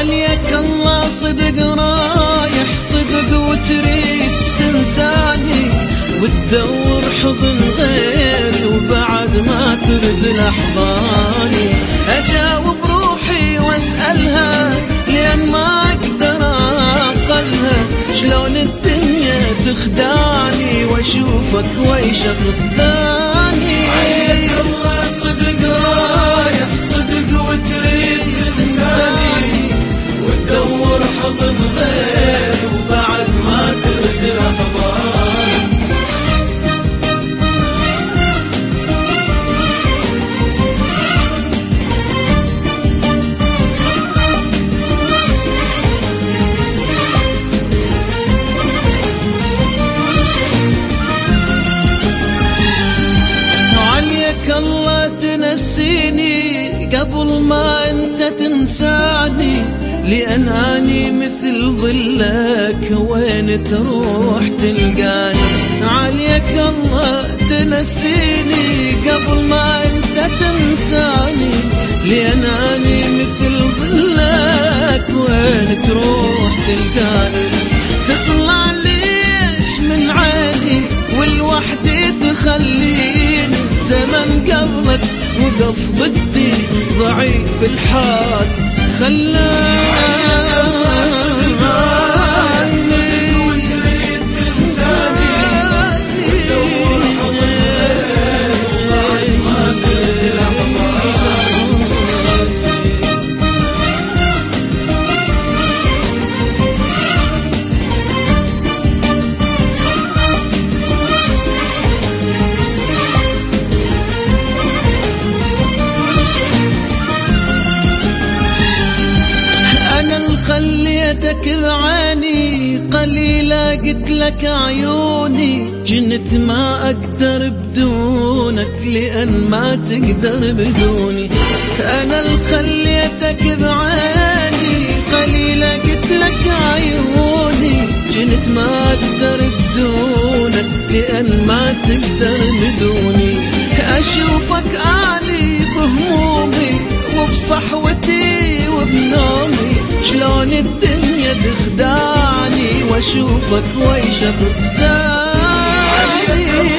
عليك الله صدق رايح صدق وتريد تنساني وتدور حضن غيري وبعد ما ترد لحظاني. أجاوب روحي واسألها لأن ما أقدر أعقلها شلون الدنيا تخدعني وأشوفك ويا شخص ثاني. عليك الله صدق رايح صدق وتريد تنساني وتدور حضن غيري وبعد ما ترد لحظاني. الله تنسيني قبل ما انت تنساني لأن أني مثل ظلك وين تروح تلقاني. عليك الله تنسيني قبل ما انت تنساني لأن أني مثل ظلك وين تروح تلقاني. تطلع ليش من عيني والوحدي تخليني زمن قبلك وقف ضدي ضعيف الحال خلاني. خليتك بعيني قليلة قلت لك عيوني جنت ما أقدر بدونك لأن ما تقدر بدوني. أنا اللي خليتك بعيني قليلة قلت لك عيوني جنت ما أقدر بدونك لأن ما تقدر بدوني. أشوفك أني بهمومي وبصحوتي وبنومي شلون الدنيا تخدعني واشوفك ويا شخص ثاني.